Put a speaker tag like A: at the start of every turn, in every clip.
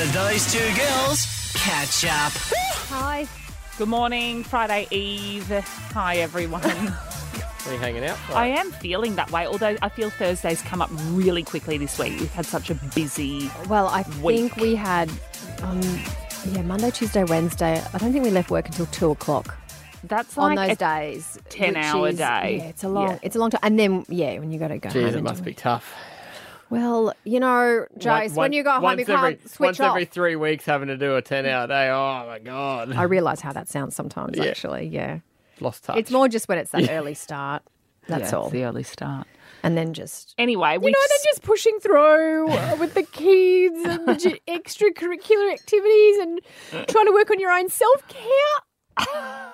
A: Those two girls catch up.
B: Hi.
C: Good morning, Friday Eve. Hi, everyone.
D: Are you hanging out?
C: I am feeling that way, although I feel Thursdays come up really quickly this week. We've had such a busy
B: Well, I
C: week.
B: think we had Monday, Tuesday, Wednesday. I don't think we left work until 2 o'clock
C: That's
B: on
C: like
B: those
C: a
B: days.
C: 10-hour
B: which is-
C: day.
B: Yeah, it's a long time. And then, when you got to go home.
D: Jeez, it
B: and
D: must
B: do
D: be
B: it.
D: tough.
B: Well, Jace, when you go home, you can't switch
D: once
B: off.
D: every 3 weeks having to do a 10-hour day. Oh, my God.
B: I realise how that sounds sometimes,
D: Yeah.
B: actually, yeah.
D: Lost touch.
B: It's more just when it's that early start. That's
C: yeah,
B: all.
C: it's the early start.
B: And then just...
C: Anyway,
B: then just pushing through with the kids and the extracurricular activities and trying to work on your own self-care.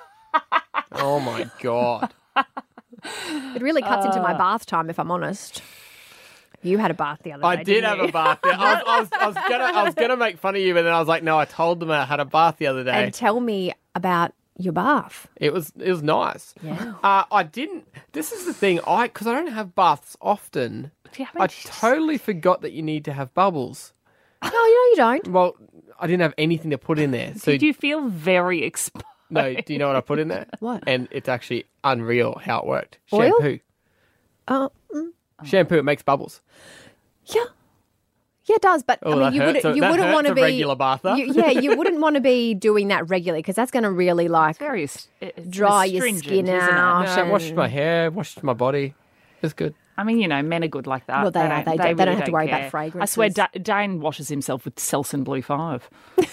D: Oh, my God.
B: It really cuts into my bath time, if I'm honest. You had a bath the other day.
D: I did
B: didn't
D: have
B: you?
D: a bath. I was gonna make fun of you, but then I was like, no, I told them I had a bath the other day.
B: And tell me about your bath.
D: It was nice.
B: Yeah.
D: I didn't. This is the thing. Because I don't have baths often.
C: Do you have
D: I
C: any-
D: totally forgot that you need to have bubbles.
B: No, you don't.
D: Well, I didn't have anything to put in there. So
C: Did you feel very exposed?
D: no, do you know what I put in there?
B: What?
D: And it's actually unreal how it worked.
B: Oil?
D: Shampoo.
B: Mm,
D: Shampoo. It makes bubbles.
B: yeah. Yeah, it does. But
D: Oh,
B: I mean,
D: that
B: you
D: hurts.
B: wouldn't. You
D: That
B: wouldn't
D: hurts
B: want to
D: a
B: be
D: regular bather.
B: You wouldn't want to be doing that regularly because that's going to really
C: Very
B: dry your
C: astringent,
B: skin
C: isn't it?
B: out.
D: No, I washed my hair, washed my body. It's good.
C: I mean, men are good like that.
B: Well, they are. They don't
C: really
B: have to worry about
C: care.
B: fragrances.
C: I swear, Dane washes himself with Selsun Blue 5.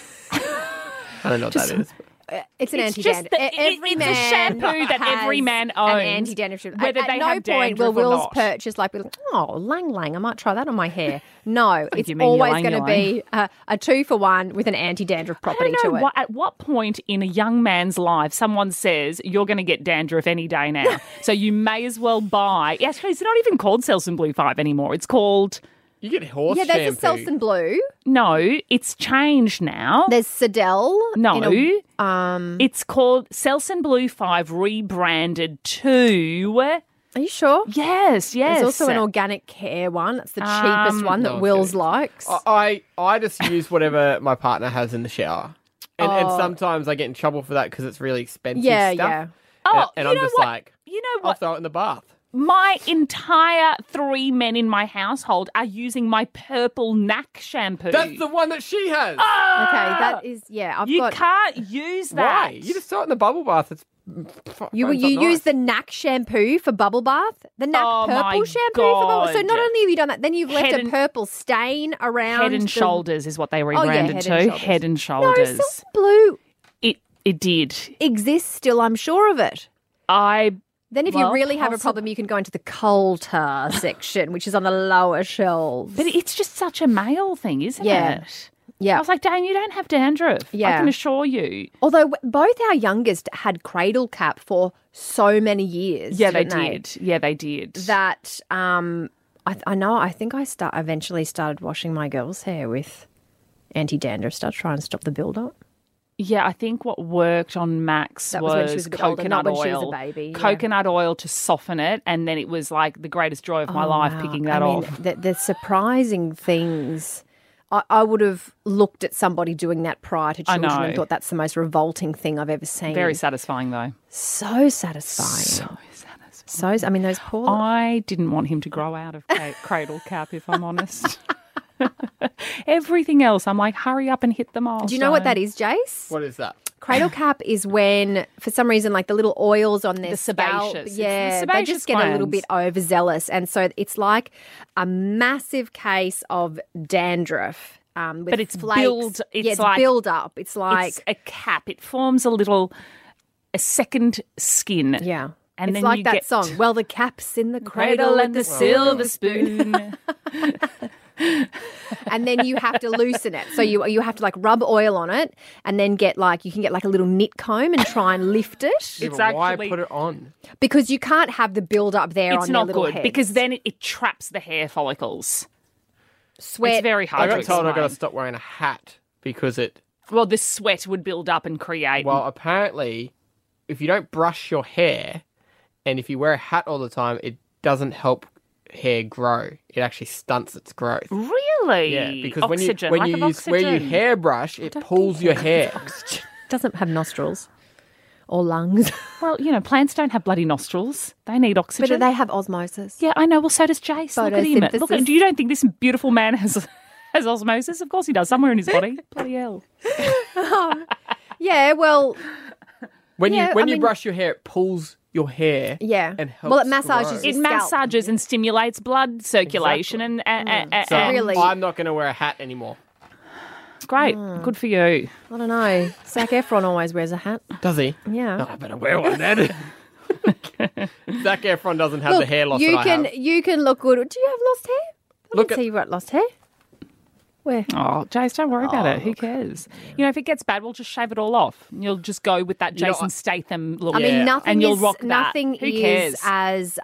D: I don't know what that is.
B: It's an
C: It's just
B: anti-dandruff.
C: that
B: Every
C: it's a
B: man
C: shampoo that
B: has
C: every man
B: an
C: owns,
B: anti-dandruff.
C: whether
B: at
C: they
B: no
C: have
B: point
C: dandruff
B: will
C: or
B: Will's
C: not.
B: purchase Lang Lang, I might try that on my hair. No, it's
C: you mean
B: always
C: ylang
B: going to be a 2-for-1 with an anti-dandruff property
C: I don't
B: to
C: know
B: it.
C: at what point in a young man's life someone says you're going to get dandruff any day now, so you may as well buy. Actually, it's not even called Selsun Blue 5 anymore. It's called
D: You get horse
B: Yeah, there's a
D: shampoo.
B: Selsun Blue.
C: no. It's changed now.
B: There's Sedel.
C: No,
B: in
C: it's called Selsun Blue 5 rebranded to.
B: are you sure?
C: Yes.
B: There's also an organic care one. That's the cheapest one that
D: no, I'm
B: Will's
D: kidding.
B: likes.
D: I just use whatever my partner has in the shower. And sometimes I get in trouble for that because it's really expensive
B: yeah,
D: stuff.
B: yeah.
C: Oh,
D: And
C: you
D: I'm
C: know
D: just
C: what?
D: like,
C: You know
D: I'll
C: what?
D: throw it in the bath.
C: My entire 3 men in my household are using my purple NAC shampoo.
D: That's the one that she has.
B: Okay, that is, I've
C: you
B: got...
C: can't use that.
D: Why? You just throw it in the bubble bath. It's
B: You use the NAC shampoo for bubble bath? The NAC
C: Oh, my
B: purple shampoo for bubble So
C: God.
B: not only have you done that, then you've left
C: Head
B: a
C: and-
B: purple stain around
C: Head and
B: the-
C: Shoulders is what they
B: yeah,
C: rebranded
B: Head
C: to.
B: and Shoulders.
C: Head and
B: No,
C: Shoulders.
B: Selsun Blue
C: It did.
B: exists still, I'm sure of it. Then if you
C: Well,
B: really have a problem, you can go into the Coulter section, which is on the lower shelves.
C: But it's just such a male thing, isn't
B: Yeah.
C: it?
B: yeah.
C: I was like, Dane, you don't have dandruff. I
B: Yeah.
C: can assure you.
B: Although both our youngest had cradle cap for so many years.
C: Yeah, they
B: didn't
C: did. Yeah, they did.
B: That I know. I think I eventually started washing my girls' hair with anti-dandruff stuff, try and stop the build-up.
C: Yeah, I think what worked on Max
B: That was when she was a bit older,
C: coconut
B: not when she
C: oil.
B: was a baby, yeah.
C: Coconut oil to soften it, and then it was like the greatest joy of my life
B: Wow.
C: picking that
B: I mean,
C: off.
B: the surprising things. I would have looked at somebody doing that prior to
C: I
B: children
C: know.
B: and thought that's the most revolting thing I've ever seen.
C: Very satisfying, though.
B: So satisfying. So I mean, those poor.
C: I didn't want him to grow out of cradle cap, if I'm honest. Everything else, I'm like, hurry up and hit them all.
B: Do you know what that is, Jace?
D: What is that?
B: Cradle cap is when, for some reason, like the little oils on their
C: The
B: scalp,
C: sebaceous. It's the
B: yeah, they
C: sebaceous
B: just get a little
C: glands.
B: bit overzealous, and so it's like a massive case of dandruff. With
C: But it's
B: flakes.
C: build- it's
B: yeah, it's
C: like-
B: build up. It's like
C: It's a cap. It forms a second skin.
B: yeah.
C: And
B: it's
C: then
B: like
C: you
B: that
C: get
B: song. Well, the cap's in the
C: Cradle and the silver
B: spoon.
C: spoon.
B: And then you have to loosen it. So you have to like rub oil on it, and then you can get like a little knit comb and try and lift it
D: Yeah,
C: It's
D: but why
C: actually-
D: put it on?
B: because you can't have the build up there
C: It's
B: on their
C: not
B: little
C: good
B: heads.
C: because then it traps the hair follicles.
B: sweat.
C: It's very
D: I
C: hard to
D: got told I got to
C: explain.
D: stop wearing a hat because it.
C: Well, the sweat would build up and create.
D: Well, apparently, if you don't brush your hair, and if you wear a hat all the time, it doesn't help hair grow. It actually stunts its growth.
C: Really?
D: Yeah, because
C: oxygen,
D: when
C: lack
D: you
C: of
D: use where you
C: oxygen.
D: hairbrush, it pulls your hair.
B: Doesn't have nostrils or lungs.
C: Well, plants don't have bloody nostrils. They need
B: But
C: oxygen.
B: they have osmosis.
C: Yeah, I know. Well, so does Jace. Look at him. Look,
B: Photosynthesis.
C: you don't think this beautiful man has osmosis? Of course he does. Somewhere in his body. Bloody hell.
B: Yeah, well,
D: When
B: Yeah,
D: you
B: I mean-
D: brush your hair, it pulls your hair.
B: yeah.
D: And helps
B: Well, it massages
D: grow.
B: your
C: It
B: scalp.
C: massages and stimulates blood circulation and
D: So
B: Really?
D: I'm not going to wear a hat anymore.
C: great. Good for you.
B: I don't know. Zac Efron always wears a hat.
D: Does he?
B: Yeah.
D: Oh, I better wear one then. Zac Efron doesn't have the hair loss
B: you
D: that I have.
B: you can look good. Do you have lost hair? I
D: Look
B: didn't
D: at-
B: see you got lost hair. Where?
C: Oh, Jace, don't worry about it. Who cares? If it gets bad, we'll just shave it all off. You'll just go with that
D: You know,
C: Jason Statham look.
B: I mean,
D: Yeah.
B: nothing
C: And you'll
B: is
C: rock that.
B: nothing
C: Who
B: is
C: cares?
B: as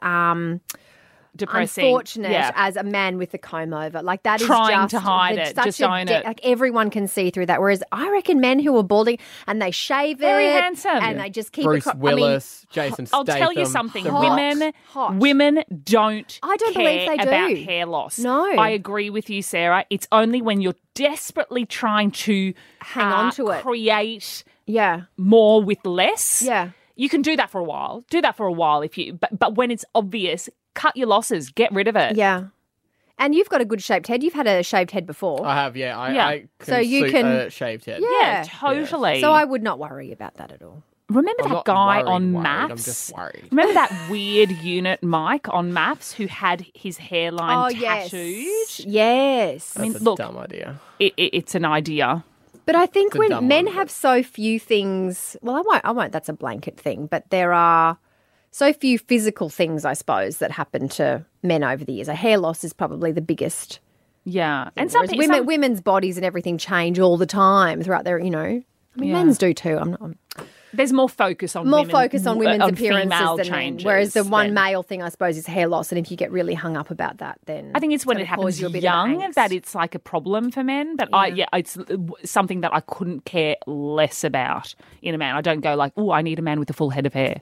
C: Depressing.
B: unfortunate
C: Yeah.
B: as a man with the comb over. Like that is
C: Trying
B: just
C: to hide
B: the-
C: it,
B: such
C: just
B: a
C: own it.
B: Like everyone can see through that. Whereas I reckon men who are balding and they shave
C: Very
B: it
C: handsome.
B: and they just keep
D: Bruce
B: it.
D: Willis, Jason
C: I'll
D: Statham.
C: tell you something.
D: The Rock.
B: Hot.
C: Women don't
B: I don't
C: care
B: believe they
C: about
B: do.
C: hair loss.
B: No.
C: I agree with you, Sarah. It's only when you're desperately trying to
B: Hang on to it.
C: create
B: Yeah.
C: more with less.
B: Yeah.
C: You can do that for a while. Do that for a while if you but when it's obvious, cut your losses. Get rid of it.
B: Yeah. And you've got a good shaped head. You've had a shaved head before.
D: I have, yeah.
C: Yeah.
D: I can
B: So you
D: suit
B: can-
D: a shaved head.
C: Yeah, totally.
B: So I would not worry about that at all.
C: Remember
D: I'm
C: that
D: not
C: guy
D: worried,
C: on
D: worried,
C: Maps?
D: I'm just worried.
C: Remember that weird unit Mike on Maps who had his hairline tattooed?
B: Yes.
C: I mean,
D: That's
C: look,
D: a dumb idea.
C: it's an idea.
B: But I think
D: It's a
B: when
D: dumb
B: men
D: one,
B: have so few things, well, I won't, that's a blanket thing, but there are so few physical things, I suppose, that happen to men over the years. A hair loss is probably the biggest.
C: Yeah, and
B: Whereas women's bodies and everything change all the time throughout their, I mean, men's do too. I'm
C: there's more focus on
B: more
C: women,
B: focused on women's appearances
C: female
B: than men.
C: changes.
B: Whereas the one
C: than-
B: male thing, I suppose, is hair loss. And if you get really hung up about that, then
C: I think it's when
B: gonna
C: it happens
B: cause you a bit of
C: young
B: angst.
C: that it's like a problem for men. But it's something that I couldn't care less about in a man. I don't go like, oh, I need a man with a full head of hair.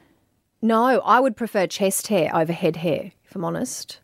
B: No, I would prefer chest hair over head hair, if I'm honest.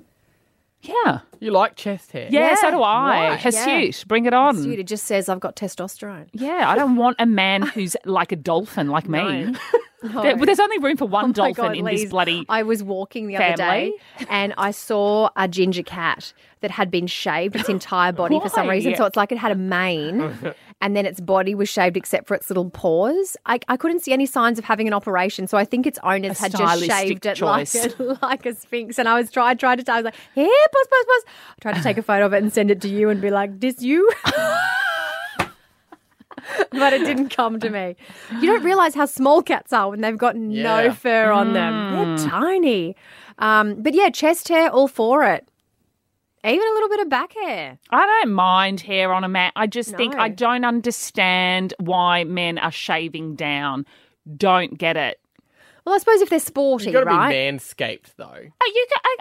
C: Yeah,
D: You like chest hair?
C: yeah, so do I.
D: Why?
C: Hirsute, bring it on.
B: Dude, it just says I've got testosterone.
C: Yeah, I don't want a man who's like a dolphin like me. There's only room for one
B: Oh my
C: dolphin
B: God,
C: in this
B: Lise,
C: bloody.
B: I was walking the other
C: family.
B: day and I saw a ginger cat that had been shaved its entire body for some
C: Why?
B: reason. So it's like it had a mane and then its body was shaved except for its little paws. I couldn't see any signs of having an operation. So I think its owners
C: A
B: had just
C: stylistic
B: shaved it
C: choice.
B: like a sphinx. And I was tried to, I was like, here, pause. I tried to take a photo of it and send it to you and be like, this you? But it didn't come to me. You don't realise how small cats are when they've got no
D: Yeah.
B: fur on them. They're tiny. But yeah, chest hair, all for it. Even a little bit of back hair.
C: I don't mind hair on a man. I just think
B: No.
C: I don't understand why men are shaving down. Don't get it.
B: Well, I suppose if they're sporty,
D: You've got to
B: right?
D: be manscaped, though.
C: Oh,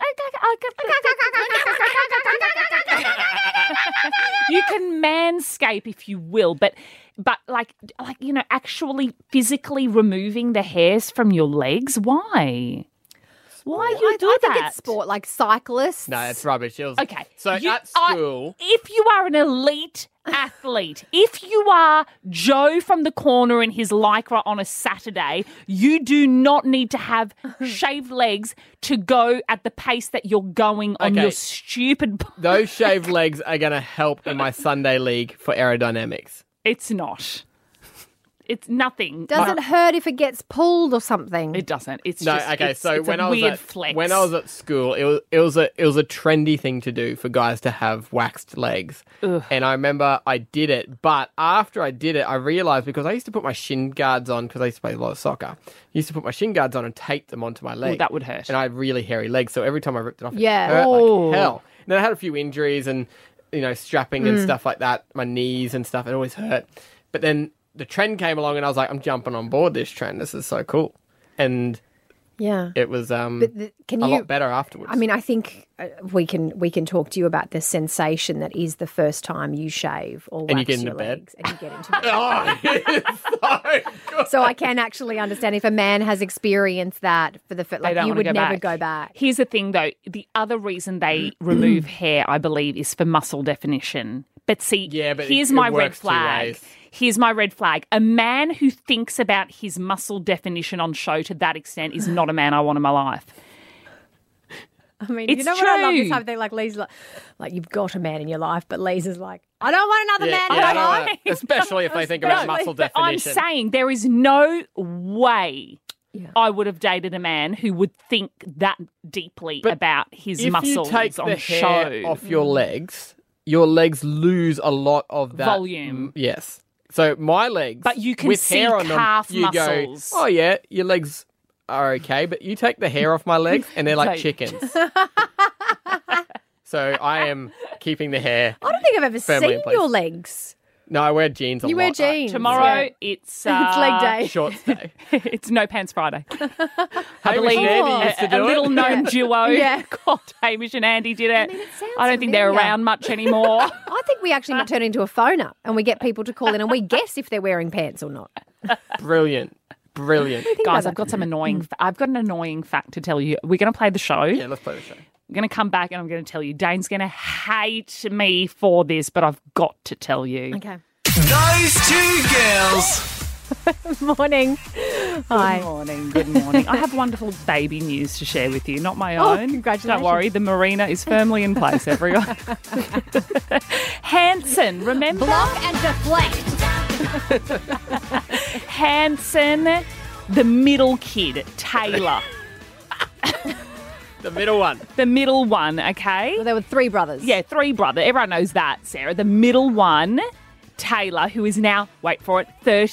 C: you can manscape if you will, but like actually physically removing the hairs from your legs. Why? Why you do
B: I
C: that?
B: think it's sport, like cyclists.
D: No, it's rubbish. It was,
C: Okay.
D: So
C: You
D: at
C: are-
D: school,
C: if you are an elite athlete, if you are Joe from the corner in his lycra on a Saturday, you do not need to have shaved legs to go at the pace that you're going on
D: Okay.
C: your stupid.
D: those shaved legs are going to help in my Sunday league for aerodynamics.
C: It's not. It's nothing.
B: Does it hurt if it gets pulled or something?
C: It doesn't. It's
D: No,
C: just
D: okay.
C: It's,
D: So
C: it's
D: when
C: a
D: I was
C: weird
D: at
C: flex.
D: when I was at school, it was a trendy thing to do for guys to have waxed legs, and I remember I did it. But after I did it, I realized because I used to put my shin guards on because I used to play a lot of soccer. I used to put my shin guards on and tape them onto my leg.
C: that would hurt.
D: And I had really hairy legs, so every time I ripped it off,
B: Yeah.
D: it hurt
C: Oh.
D: like hell. And then I had a few injuries and strapping and stuff like that, my knees and stuff. It always hurt. But then the trend came along, and I was like, I'm jumping on board this trend. This is so cool. And
B: Yeah.
D: It was
B: Can
D: a lot better afterwards.
B: I mean, I think we can talk to you about the sensation that is the first time you shave or wax
D: And you get into
B: your
D: bed.
B: legs and you get into bed.
D: oh, it's so good.
B: So I can actually understand if a man has experienced that for the first,
C: They don't
B: you
C: wanna
B: would
C: go
B: never
C: back.
B: go back.
C: Here's the thing, though. The other reason they remove hair, I believe, is for muscle definition. But see,
D: Yeah, but
C: here's
D: it
C: my red
D: works two
C: flag.
D: ways.
C: Here's my red flag. A man who thinks about his muscle definition on show to that extent is not a man I want in my life.
B: I mean,
C: It's
B: you know what I love
C: true.
B: this type of thing? Like Lee's like you've got a man in your life, but Lee's is like, I don't want another man in
D: I
B: my
D: don't
B: life.
D: want it. Especially if they think about muscle
C: But I'm
D: definition.
C: saying there is no way
B: Yeah.
C: I would have dated a man who would think that deeply
D: But
C: about his
D: if
C: muscles
D: you take
C: on
D: the
C: show.
D: hair off your legs lose a lot of that
C: Volume.
D: Yes. So my legs,
C: But you can
D: with
C: see
D: hair on
C: calf
D: them, you
C: muscles.
D: go, oh yeah, your legs are okay, but you take the hair off my legs and they're like
C: So-
D: chickens. So I am keeping the hair.
B: I don't think I've ever
D: Firmly in
B: seen
D: place.
B: your legs.
D: No, I wear jeans a lot.
B: You wear jeans.
C: Tomorrow
B: Yeah.
C: it's
B: It's leg day.
D: Shorts day.
C: It's No Pants Friday.
D: I
C: believe
D: used to
C: a
D: do
C: little
D: it.
C: known duo.
B: Yeah.
C: God, Hamish and Andy did it.
B: mean, it sounds
C: I don't think they're
B: familiar.
C: around much anymore.
B: I think we actually turn into a phone up and we get people to call in and we guess if they're wearing pants or not.
D: Brilliant. Brilliant.
C: Guys, I've got some annoying. I've got an annoying fact to tell you. We're going to play the show.
D: Yeah, let's play the show.
C: I'm going to come back and I'm going to tell you. Dane's going to hate me for this, but I've got to tell you.
B: Okay.
A: Those two girls.
B: Morning. Hi.
C: Good morning. Good morning. I have wonderful baby news to share with you, not my
B: Oh,
C: own.
B: congratulations.
C: Don't worry, the marina is firmly in place, everyone. Hanson, remember?
B: Block and deflect.
C: Hanson, the middle kid, Taylor.
D: The middle one.
C: The middle one, okay?
B: Well, there were three brothers.
C: Yeah, three brother. Everyone knows that, Sarah. The middle one, Taylor, who is now, wait for it,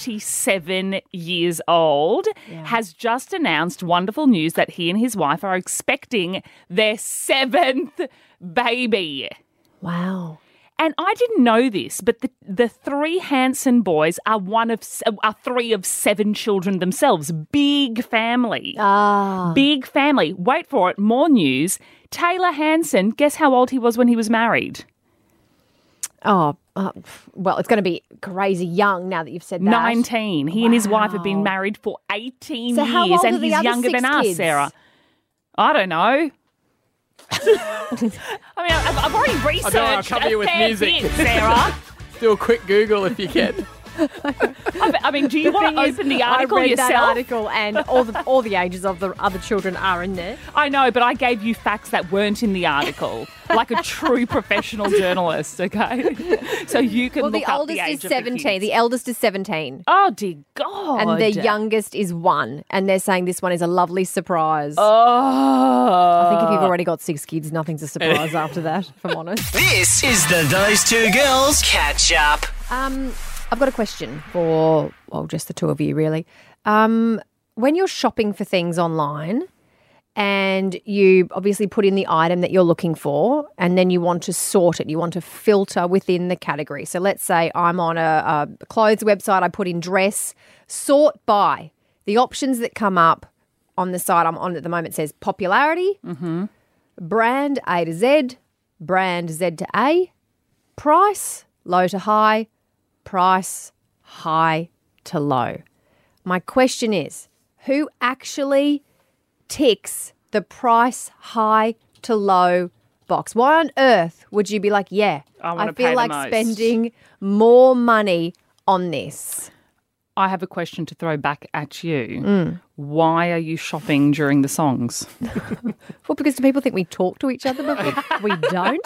C: 37 years old, has just announced wonderful news that he and his wife are expecting their 7th baby.
B: Wow.
C: And I didn't know this, but the three Hanson boys are three of 7 children themselves. Big family. Big family. Wait for it. More news. Taylor Hanson, guess how old he was when he was married?
B: Oh, well, it's going to be crazy young now that you've said that.
C: 19. He and his wife have been
B: Wow.
C: married for 18
B: So
C: years,
B: how old
C: and
B: are the
C: he's
B: other
C: younger
B: 6
C: than us,
B: kids?
C: Sarah. I don't know. I mean, I've already researched
D: I'll cover you
C: a
D: with
C: fair
D: music.
C: bit, Sarah.
D: Do a quick Google if you can.
C: I mean, do you want to open the article
B: I read
C: yourself?
B: that article and all the ages of the other children are in there.
C: I know, but I gave you facts that weren't in the article, like a true professional journalist, okay? So you can
B: Well,
C: look
B: the
C: up
B: oldest
C: the age
B: is
C: of the
B: 17.
C: kids.
B: The eldest is 17.
C: Oh, dear God.
B: And the youngest is 1. And they're saying this one is a lovely surprise.
C: Oh.
B: I think if you've already got 6 kids, nothing's a surprise after that, if I'm honest.
A: This is the Those Two Girls Catch Up.
B: I've got a question for, well, just the two of you, really. When you're shopping for things online and you obviously put in the item that you're looking for and then you want to sort it, you want to filter within the category. So let's say I'm on a clothes website, I put in dress, sort by. The options that come up on the site I'm on at the moment says popularity, brand A to Z, brand Z to A, price, low to high, price high to low. My question is, who actually ticks the price high to low box? Why on earth would you be like, yeah,
C: I wanna
B: I feel
C: pay the
B: like
C: most.
B: spending more money on this?
C: I have a question to throw back at you. Why are you shopping during the songs?
B: Well, because people think we talk to each other, but we don't.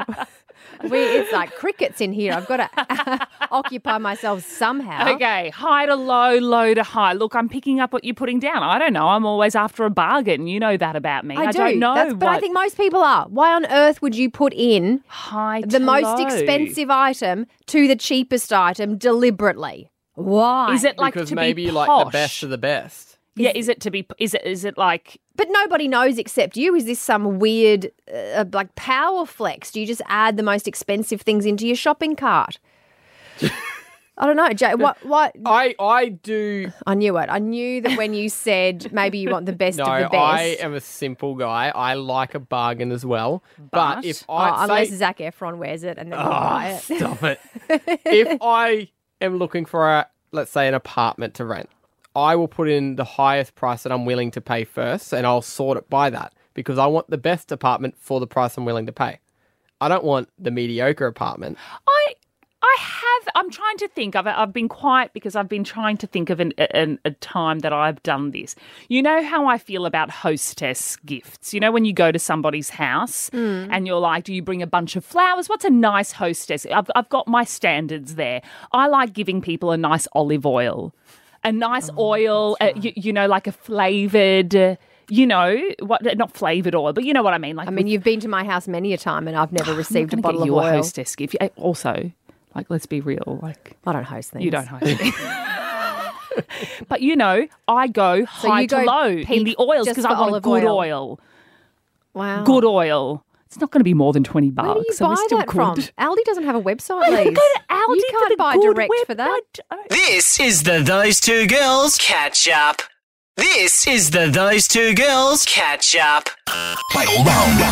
B: It's like crickets in here. I've got to occupy myself somehow.
C: Okay, high to low, low to high. Look, I'm picking up what you're putting down. I don't know. I'm always after a bargain. You know that about me. I
B: do.
C: don't know.
B: But I think most people are. Why on earth would you put in
C: high
B: the
C: to
B: most
C: low.
B: expensive item to the cheapest item deliberately? Why?
C: Is it like
D: Because
C: to
D: maybe
C: be
D: you like
C: posh?
D: the best of the best.
C: Yeah, is it like
B: But nobody knows except you. Is this some weird, like, power flex? Do you just add the most expensive things into your shopping cart? I don't know, Jay. What?
D: I do.
B: I knew it. I knew that when you said maybe you want the best
D: No,
B: of the best.
D: I am a simple guy. I like a bargain as well. But if
B: unless Zac Efron wears it and then you buy it.
D: Stop it. If I am looking for let's say an apartment to rent, I will put in the highest price that I'm willing to pay first, and I'll sort it by that because I want the best apartment for the price I'm willing to pay. I don't want the mediocre apartment.
C: I'm trying to think of it. I've been quiet because I've been trying to think of a time that I've done this. You know how I feel about hostess gifts? You know, when you go to somebody's house and you're like, do you bring a bunch of flowers? What's a nice hostess? I've got my standards there. I like giving people a nice olive oil. A nice oil, you know, like a flavoured... You know, not flavoured oil, but you know what I mean. Like,
B: you've been to my house many a time and I've never received a bottle of oil.
C: A hostess gift. Also, like, let's be real. Like,
B: I don't host things.
C: You don't host things. But, you know, I go high to low in the oils because I want good oil.
B: Wow.
C: Good oil. It's not going to be more than $20.
B: Where do you buy that from? Aldi doesn't have a website,
C: Go
B: Lise.
C: to Aldi.
B: You can't buy direct for that.
A: This is the Those Two Girls Catch Up. This is the Those Two Girls Catch Up.
E: Those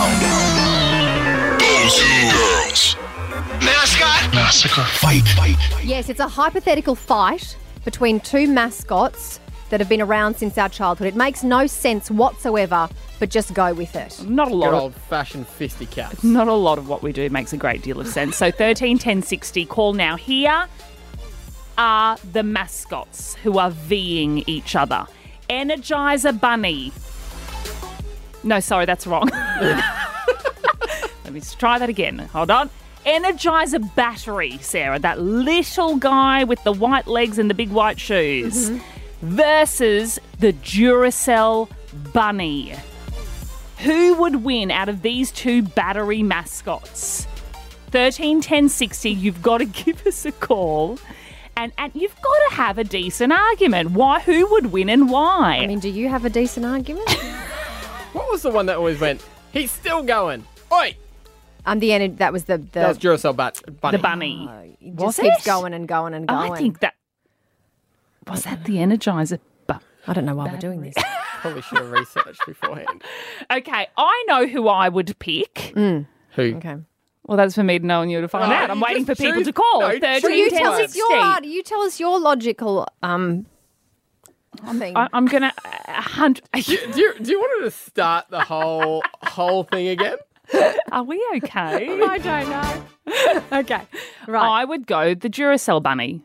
E: two girls. Mascot. Massacre. Fight.
B: Yes, it's a hypothetical fight between two mascots that have been around since our childhood. It makes no sense whatsoever, but just go with it.
C: Not a lot
D: Good
C: of
D: old-fashioned fisticuffs.
C: Not a lot of what we do makes a great deal of sense. So 13 10 60, call now. Here are the mascots who are Ving each other. Energizer Bunny. No, sorry, that's wrong. Let me just try that again. Hold on. Energizer Battery, Sarah, that little guy with the white legs and the big white shoes, versus the Duracell Bunny. Who would win out of these two battery mascots? 13 10 60, you've got to give us a call. And you've got to have a decent argument. Who would win and why?
B: I mean, do you have a decent argument?
D: What was the one that always went, he's still going? Oi!
B: That was the
D: That was Duracell Bunny.
C: The bunny.
B: It
C: Was
B: just keeps
C: it?
B: going and going and going.
C: I think that... Was that the Energizer?
B: I don't know why we're doing this.
D: Probably should have researched beforehand.
C: Okay, I know who I would pick.
D: Who?
B: Okay.
C: Well, that's for me to know and you to find out. I'm waiting for
D: just
C: people
D: choose-
C: to call.
D: no,
C: 13
B: Well, you
C: 10
B: tell us
C: 60.
B: you tell us your logical thing.
C: I'm going to...
D: Do you want to start the whole thing again?
C: Are we okay?
B: I don't know. Okay. Right.
C: I would go the Duracell Bunny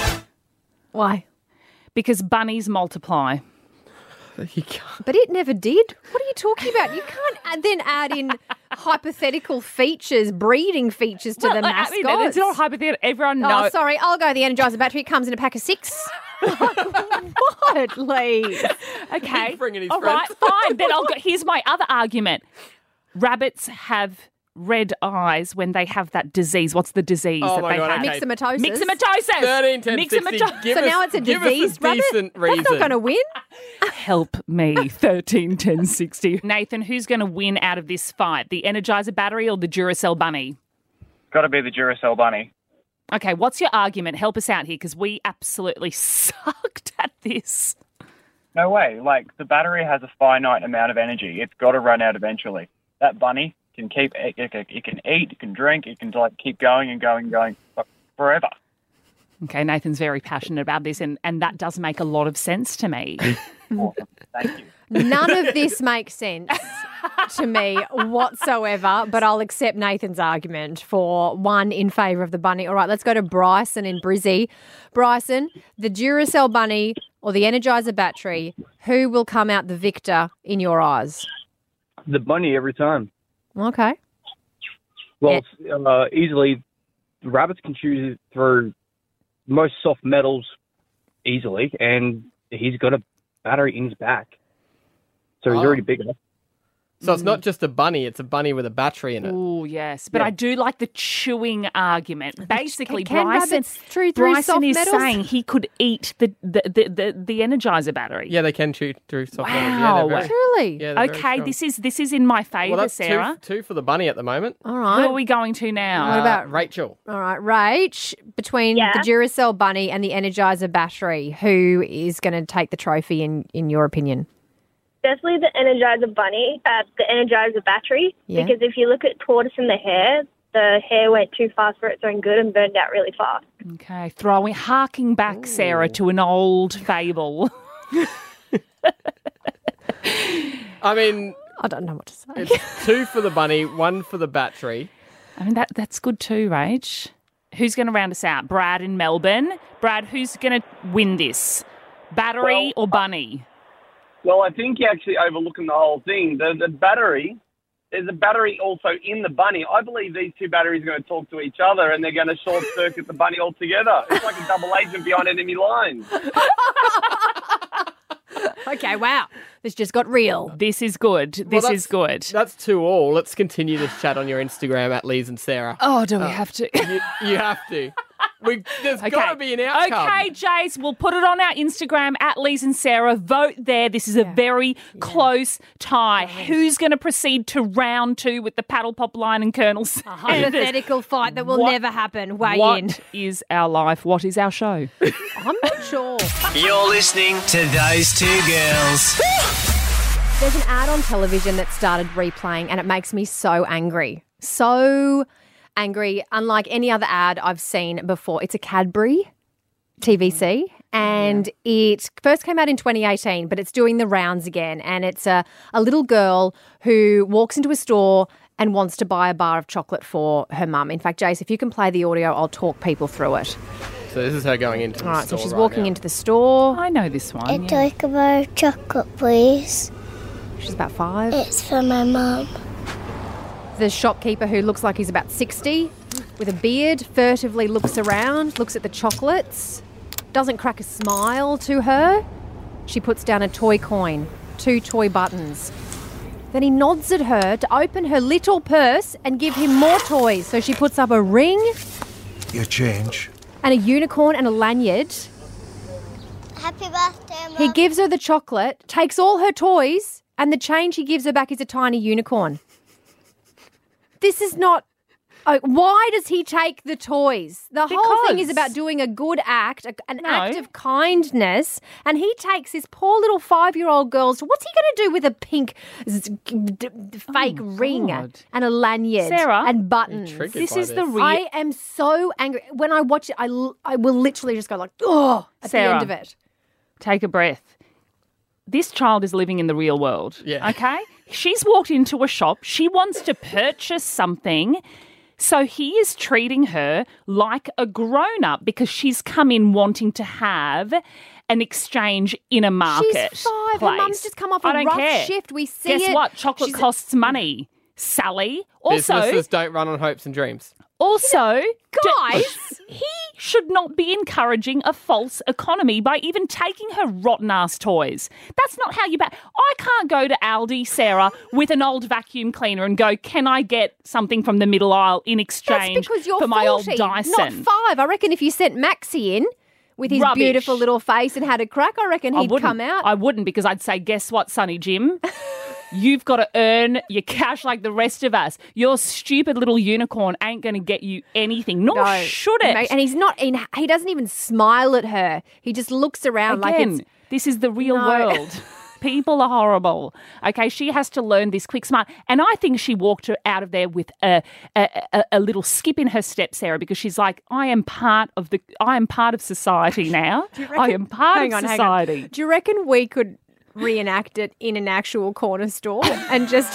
B: Why?
C: because bunnies multiply.
D: You can't.
B: But it never did. What are you talking about? You can't then add in hypothetical features, breeding features to the mascots.
C: It's not hypothetical. Everyone
B: Oh,
C: knows.
B: sorry. I'll go the Energizer battery. It comes in a pack of 6. What, Lee?
C: Okay.
D: He's bringing his
C: All right,
D: friends.
C: fine. Then I'll go. Here's my other argument. Rabbits have red eyes when they have that disease. What's the disease
D: Oh
C: that
D: my
C: they
D: God,
C: have?
D: okay.
B: Myxomatosis.
C: Myxomatosis.
D: 13, 10, 60. Give
B: So
D: us-
B: now it's a
D: give us
B: diseased rabbit?
D: decent
B: That's not going to win.
C: Help me. 13, 10, 60. Nathan, who's going to win out of this fight? The Energizer battery or the Duracell Bunny?
F: Got to be the Duracell Bunny.
C: Okay, what's your argument? Help us out here because we absolutely sucked at this.
F: No way. Like, the battery has a finite amount of energy. It's got to run out eventually. That bunny can keep, it can eat, it can drink, it can like keep going and going and going forever.
C: Okay, Nathan's very passionate about this, and that does make a lot of sense to me.
F: Awesome. Thank you.
B: None of this makes sense to me whatsoever, but I'll accept Nathan's argument for one in favour of the bunny. All right, let's go to Bryson in Brizzy. Bryson, the Duracell bunny or the Energizer battery, who will come out the victor in your eyes?
G: The bunny every time.
B: Okay.
G: Well, easily, rabbits can chew through most soft metals easily, and he's got a battery in his back. So he's already big enough.
D: So it's not just a bunny, it's a bunny with a battery in it.
C: Oh, yes. But I do like the chewing argument. Basically,
B: Can
C: Bryson,
B: rabbits chew through
C: Bryson
B: soft
C: is
B: metals?
C: saying he could eat the Energizer battery.
D: Yeah, they can chew through soft metals. Yeah,
C: Wow.
D: they're very,
B: Truly?
D: yeah, they're very
C: Okay,
D: strong.
C: this is in my favour,
D: Well, that's
C: Sarah.
D: two for the bunny at the moment.
B: All
C: Who
B: right.
C: are we going to now?
B: What about
D: Rachel?
B: All right, Rach, between
H: Yeah.
B: the Duracell bunny and the Energizer battery, who is going to take the trophy in your opinion?
H: Definitely the Energizer bunny, the Energizer battery.
B: Yeah.
H: Because if you look at Tortoise and the hair went too fast for its own good and burned out really fast.
C: Okay, harking back, Sarah, to an old fable.
D: I mean,
B: I don't know what to say.
D: it's 2 for the bunny, 1 for the battery.
C: I mean, that's good too, Rach. Who's going to round us out? Brad in Melbourne. Brad, who's going to win this? Battery or bunny?
I: Well, I think you're actually overlooking the whole thing. The battery, there's a battery also in the bunny. I believe these two batteries are going to talk to each other and they're going to short circuit the bunny altogether. It's like a double agent behind enemy lines.
B: Okay, wow. This just got real.
C: This is good. This is good.
D: That's 2-all. Let's continue this chat on your Instagram at Lees and Sarah.
C: Oh, do we have to?
D: You have to. There's got to be an outcome.
C: Okay, Jace, we'll put it on our Instagram at Lees and Sarah. Vote there. This is a very close tie. Who's going to proceed to round 2 with the Paddle Pop Line and Colonel Sanders?
B: Hypothetical fight that will
C: What-
B: never happen. Weigh in.
C: What is our life? What is our show?
B: I'm not sure.
A: You're listening to Those Two Girls.
B: There's an ad on television that started replaying and it makes me so angry. So angry, unlike any other ad I've seen before. It's a Cadbury TVC and it first came out in 2018, but it's doing the rounds again. And it's a little girl who walks into a store and wants to buy a bar of chocolate for her mum. In fact, Jace, if you can play the audio, I'll talk people through it.
D: So this is her going into the
B: All right, so
D: store
B: she's
D: right
B: walking
D: now.
B: into the store.
C: I know this one.
J: I'd like a bar of chocolate, please.
B: She's about 5.
J: It's for my mum.
B: The shopkeeper, who looks like he's about 60, with a beard, furtively looks around, looks at the chocolates, doesn't crack a smile to her. She puts down a toy coin, 2 toy buttons. Then he nods at her to open her little purse and give him more toys. So she puts up a ring
E: Your change.
B: and a unicorn and a lanyard.
J: Happy birthday, Mum.
B: He gives her the chocolate, takes all her toys, and the change he gives her back is a tiny unicorn. This is not... Oh, why does he take the toys? The whole thing is
C: Because-
B: about doing a good act, an act of kindness, and he takes this poor little 5-year-old girl's... What's he going to do with a pink fake ring
C: God.
B: and a lanyard
C: Sarah,
B: and buttons?
D: triggered
C: This
D: by
C: is the
D: this.
C: real...
B: I am so angry. When I watch it, I will literally just go like, oh, at
C: Sarah.
B: the end of it.
C: Take a breath. This child is living in the real world.
D: Yeah.
C: Okay? She's walked into a shop. She wants to purchase something. So he is treating her like a grown-up because she's come in wanting to have an exchange in a market.
B: She's 5. Her
C: place.
B: mum's just come off
C: I
B: a
C: don't
B: rough
C: care.
B: shift. We see
C: Guess
B: it.
C: what? Chocolate
B: She's-
C: costs money. Sally. Also,
D: Businesses don't run on hopes and dreams.
B: Guys!
C: he should not be encouraging a false economy by even taking her rotten-ass toys. That's not how you... I can't go to Aldi, Sarah, with an old vacuum cleaner and go, can I get something from the middle aisle in
B: That's
C: exchange
B: because you're
C: for my
B: 40,
C: old Dyson?
B: not 5. I reckon if you sent Maxie in with his
C: Rubbish.
B: beautiful little face and had a crack, I reckon he'd
C: wouldn't.
B: come out.
C: I wouldn't, because I'd say, guess what, Sonny Jim? You've got to earn your cash like the rest of us. Your stupid little unicorn ain't going to get you anything, nor
B: No.
C: should it.
B: And he's not. He doesn't even smile at her. He just looks around like
C: Again,
B: it's.
C: this is the real
B: No.
C: world. People are horrible. Okay, she has to learn this quick smart. And I think she walked her out of there with a little skip in her step, Sarah, because she's like, I am part of society now. I am part
B: Hang
C: of
B: on.
C: society.
B: Do you reckon we could reenact it in an actual corner store and just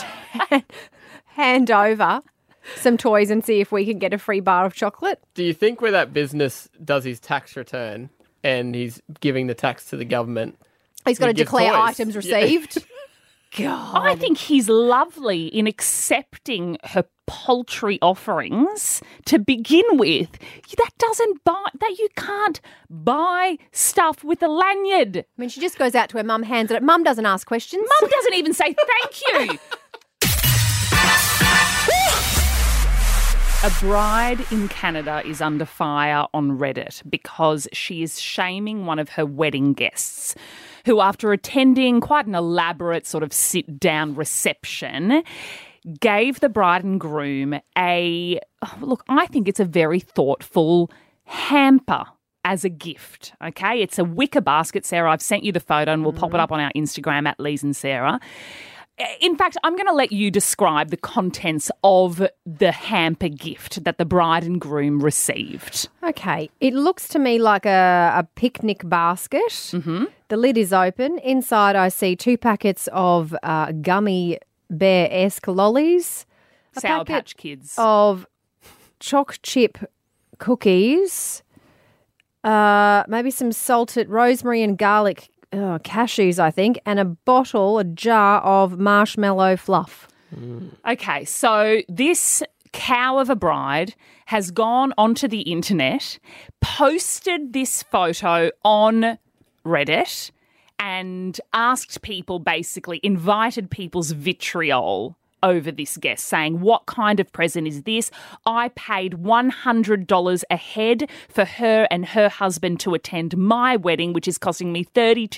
B: hand over some toys and see if we can get a free bar of chocolate?
D: Do you think where that business does his tax return and he's giving the tax to the government,
B: He's got
D: He
B: to
D: gives
B: declare
D: toys.
B: items
D: Yeah.
B: received. God.
C: I think he's lovely in accepting her paltry offerings to begin with. That doesn't buy, that you can't buy stuff with a lanyard.
B: I mean, she just goes out to her mum, hands it. Mum doesn't ask questions.
C: Mum doesn't even say thank you. A bride in Canada is under fire on Reddit because she is shaming one of her wedding guests who, after attending quite an elaborate sort of sit-down reception, gave the bride and groom I think it's a very thoughtful hamper as a gift, okay? It's a wicker basket, Sarah. I've sent you the photo and we'll pop it up on our Instagram at Lees and Sarah. In fact, I'm going to let you describe the contents of the hamper gift that the bride and groom received.
B: Okay. It looks to me like a picnic basket. Mm-hmm. The lid is open. Inside I see 2 packets of gummy bear-esque lollies.
C: Sour Patch Kids.
B: Of choc chip cookies. Maybe some salted rosemary and garlic cashews, I think, and a jar of marshmallow fluff.
C: Okay, so this cow of a bride has gone onto the internet, posted this photo on Reddit, and asked people, basically invited people's vitriol over this guest, saying, what kind of present is this? I paid $100 a head for her and her husband to attend my wedding, which is costing me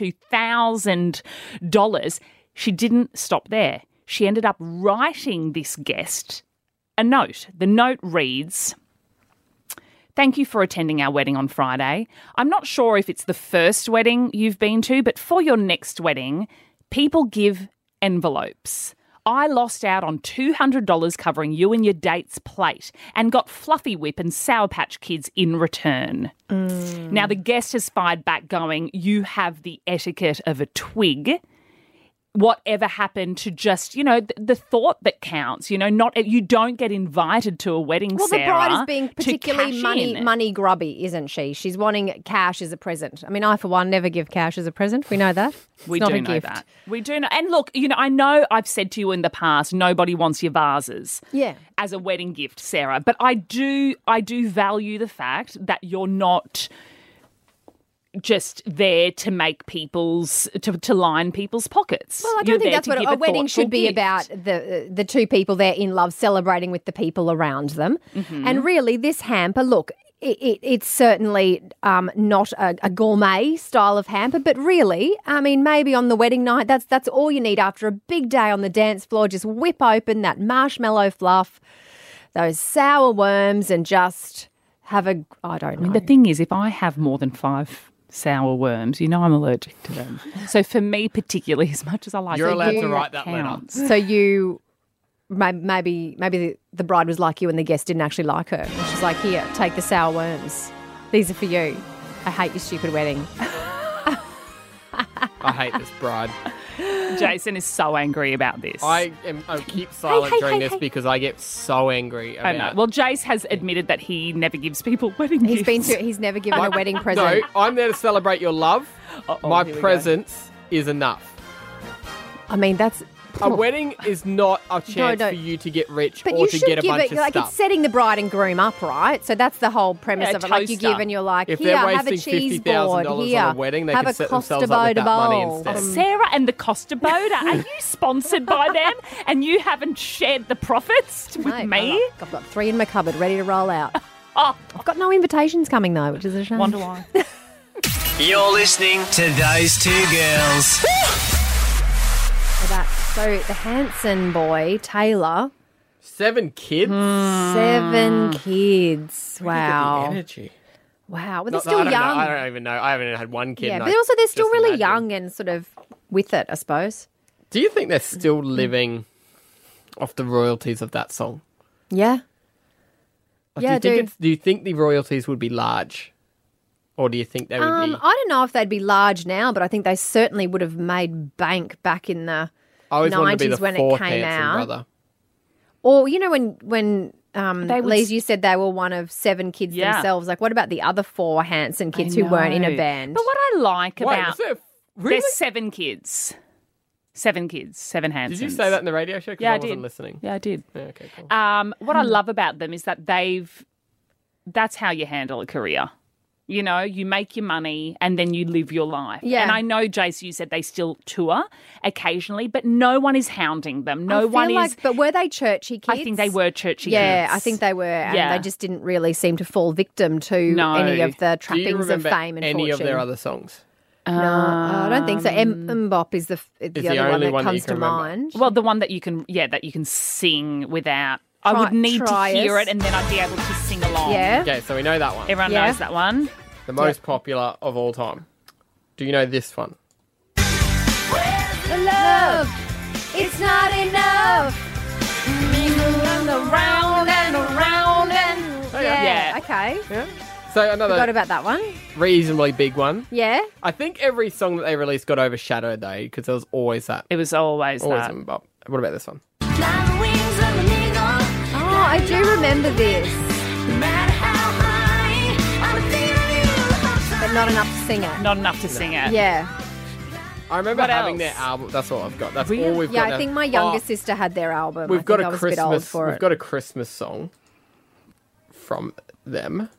C: $32,000. She didn't stop there. She ended up writing this guest a note. The note reads, "Thank you for attending our wedding on Friday. I'm not sure if it's the first wedding you've been to, but for your next wedding, people give envelopes. I lost out on $200 covering you and your date's plate and got Fluffy Whip and Sour Patch Kids in return." Now, the guest has fired back going, you have the etiquette of a twig. Whatever happened to just, the thought that counts, you don't get invited to a wedding,
B: Well,
C: Sarah,
B: the bride is being particularly
C: to cash in.
B: money grubby, isn't she? She's wanting cash as a present. I mean, I, for one, never give cash as a present. We know that.
C: We
B: not
C: do
B: a
C: know
B: gift.
C: that. We do know. And look, I know I've said to you in the past, nobody wants your vases as a wedding gift, Sarah. But I do value the fact that you're not just there to make to line people's pockets.
B: Well, I don't think that's what a wedding should be about. The 2 people there in love celebrating with the people around them. Mm-hmm. And really, this hamper, look, it's certainly not a gourmet style of hamper, but really, I mean, maybe on the wedding night, that's all you need after a big day on the dance floor. Just whip open that marshmallow fluff, those sour worms, and just have I don't know.
C: I mean, the thing is, if I have more than 5 sour worms, I'm allergic to them. So for me particularly, as much as I like
D: You're
C: it,
D: allowed to write that letter.
B: So you maybe the bride was like you and the guest didn't actually like her. And she's like, here, take the sour worms. These are for you. I hate your stupid wedding.
D: I hate this bride.
C: Jason is so angry about this.
D: I keep silent during this because I get so angry about
C: I know. Well, Jace has admitted that he never gives people wedding gifts.
B: He's never given a wedding present.
D: No, I'm there to celebrate your love. My presence is enough.
B: I mean, that's...
D: A wedding is not a chance for you to get rich or to get a bunch of stuff.
B: It's setting the bride and groom up, right? So that's the whole premise of it. Like you give and you're like,
D: if
B: here,
D: they're
B: have a
D: wasting
B: cheese board. Here,
D: on a wedding, they
B: have
D: can
B: a
D: set
B: Costa
D: themselves up with
B: Boda
D: that money
B: bowl.
D: instead.
C: Sarah and the Costa Boda, are you sponsored by them and you haven't shared the profits with me?
B: I've got 3 in my cupboard ready to roll out.
C: Oh,
B: I've got no invitations coming though, which is a shame.
C: Wonder why.
A: You're listening to Those 2 Girls.
B: So the Hanson boy, Taylor.
D: 7 kids?
B: 7 kids. Wow.
D: The energy.
B: Wow. Well, they're still young.
D: I don't even know. I haven't had one kid.
B: Yeah, but also they're still really young and sort of with it, I suppose.
D: Do you think they're still living off the royalties of that song?
B: Yeah.
D: Do you think the royalties would be large? Or do you think they would be...
B: I don't know if they'd be large now, but I think they certainly would have made bank back in the 90s when it came out.
D: Brother.
B: Or, when Lise, you said they were one of 7 kids themselves. Like, what about the other 4 Hanson kids who weren't in a band?
C: But what I like about...
D: Really?
C: There's 7 kids. 7 kids, 7 Hansons.
D: Did you say that in the radio show?
C: Yeah,
D: I wasn't listening.
C: Yeah, I did.
D: Yeah, okay, cool.
C: What I love about them is that that's how you handle a career. You know, you make your money and then you live your life.
B: Yeah.
C: And I know, Jace, you said they still tour occasionally, but no one is hounding them.
B: I feel like, but were they churchy kids?
C: I think they were churchy
B: Yeah,
C: kids.
B: I think they were. And
C: Yeah.
B: they just didn't really seem to fall victim to
C: No.
B: any of the
D: Do you
B: trappings of
D: remember
B: fame and
D: any
B: fortune.
D: of their other songs?
B: No, I don't think so. Mbop is the
D: the
B: other one
D: only
B: that
D: one that you
B: comes to
D: can remember.
B: mind.
C: Well, the one that you can sing without. I would need to
B: try
C: hear
B: us.
C: it and then I'd be able to sing along.
B: Yeah.
D: Okay, so we know that one.
C: Everyone
B: Yeah.
C: knows that one.
D: The most popular of all time. Do you know this one?
B: The love, it's not enough. Around and around and
C: Yeah.
B: Okay.
D: Yeah. So another
B: Forgot about that one.
D: reasonably big one.
B: Yeah.
D: I think every song that they released got overshadowed though, because there was always that.
C: It was always that.
D: But what about this one?
B: Oh, I do remember this. But not enough to sing it.
C: Not enough to sing it.
B: Yeah.
D: I remember
C: What
D: having
C: else?
D: their album. That's all I've got. That's
C: Really?
D: all we've
B: Yeah,
D: got.
B: I think my
D: Oh,
B: younger sister had their album.
D: We've
B: I
D: got
B: think
D: a
B: I was a bit old
D: Christmas.
B: for
D: We've
B: it.
D: got a Christmas song from them.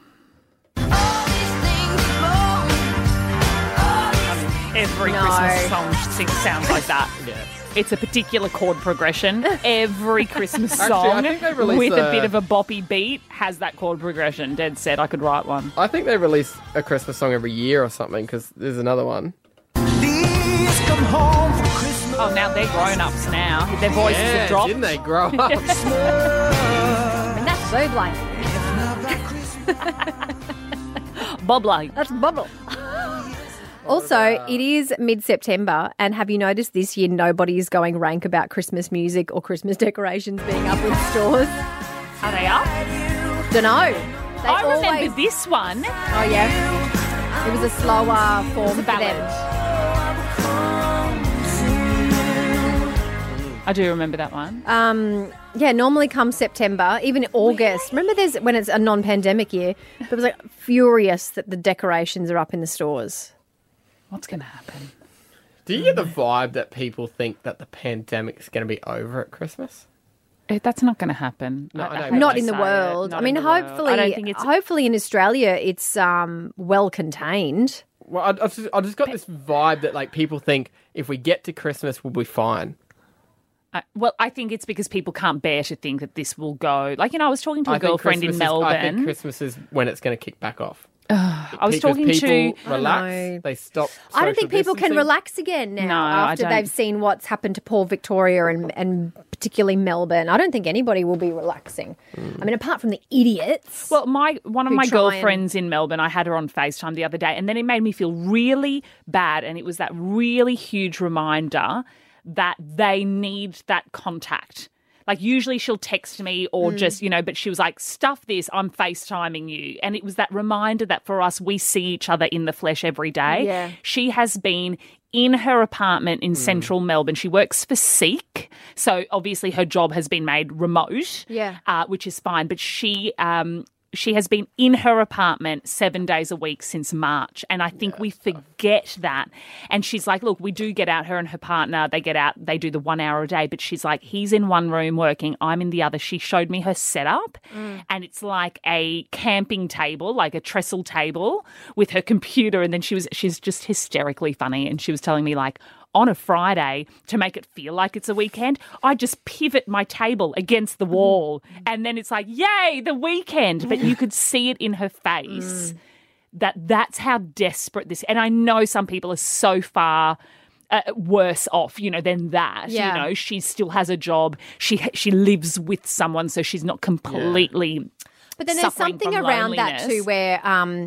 C: Every
B: No.
C: Christmas song sounds like that.
D: Yeah.
C: It's a particular chord progression. Every Christmas
D: Actually,
C: song
D: I think they released
C: with a
D: a-
C: bit of a boppy beat has that chord progression. Dead set. I could write one.
D: I think they release a Christmas song every year or something, because there's another one.
C: Oh, now they're grown-ups now. Their voices have dropped.
D: Didn't they grow up?
B: And that's Buble.
C: Bubbly.
B: That's Bubble. Also, it is mid-September, and have you noticed this year nobody's going rank about Christmas music or Christmas decorations being up in stores?
C: Are they up?
B: Dunno.
C: I remember this one.
B: Oh, yeah. It was a slower form for
C: ballad.
B: them.
C: I do remember that one.
B: Yeah, normally come September, even August. Remember there's when it's a non-pandemic year, but it was like furious that the decorations are up in the stores.
C: What's going to happen?
D: Do you get the vibe that people think that the pandemic's going to be over at Christmas?
C: That's not going to happen.
D: No, I know,
C: hate
D: but
B: Not
C: to
B: in the
C: say it,
B: world.
C: not
B: I mean,
C: in the world.
B: hopefully,
C: I don't think it's.
B: hopefully in Australia it's well contained.
D: Well, I just got this vibe that like people think if we get to Christmas, we'll be fine.
C: Well, I think it's because people can't bear to think that this will go. Like, you know, I was talking to a
D: I think
C: girlfriend in
D: Christmas is- I think
C: Melbourne.
D: Christmas is when it's going to kick back off.
C: I was
D: Because
C: talking
D: people
C: to.
D: relax. They stop.
B: I don't think
D: social
B: people can
D: distancing.
B: relax again now
C: No, I
B: after
C: don't.
B: they've seen what's happened to poor Victoria and particularly Melbourne. I don't think anybody will be relaxing. I mean, apart from the idiots.
C: Well, one of
B: who
C: my
B: try and-
C: girlfriends in Melbourne, I had her on FaceTime the other day, and then it made me feel really bad. And it was that really huge reminder that they need that contact. Like, usually she'll text me or just, but she was like, stuff this, I'm FaceTiming you. And it was that reminder that for us, we see each other in the flesh every day.
B: Yeah.
C: She has been in her apartment in central Melbourne. She works for Seek. So obviously her job has been made remote, which is fine. But she has been in her apartment 7 days a week since March. And I think we forget that. And she's like, look, we do get out, her and her partner, they get out, they do the 1 hour a day. But she's like, he's in one room working, I'm in the other. She showed me her setup. And it's like a camping table, like a trestle table with her computer. And then she's just hysterically funny. And she was telling me like, on a Friday, to make it feel like it's a weekend, I just pivot my table against the wall. And then it's like, yay, the weekend. But you could see it in her face that's how desperate this. And I know some people are so far worse off, than that.
B: Yeah.
C: She still has a job. She lives with someone, so she's not completely
B: But then there's
C: suffering
B: something
C: from
B: around that
C: loneliness.
B: too where,